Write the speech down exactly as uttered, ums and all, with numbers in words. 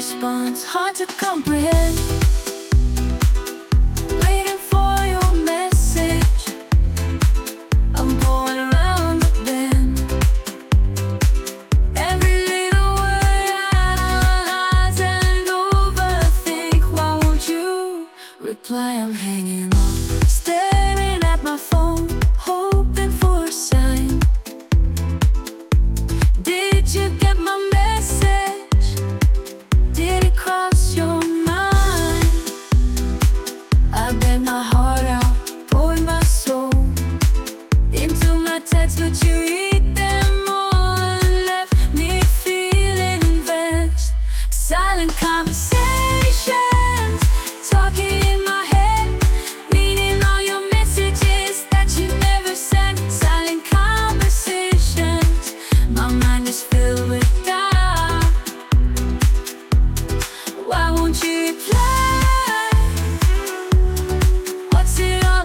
response hard to comprehend. Waiting for your message, I'm going around the bend. Every little word I analyze and overthink. Why won't you reply? I'm hanging on, staring at my phone, hoping for a sign. Did you get my message? Did it cross your mind? I bet my heart out, poured my soul into my text, but you read them all and left me feeling vexed. Silent conversations, talking in my head, reading all your messages that you never sent. Silent conversations, my mind is filled with doubt. Why won't you reply?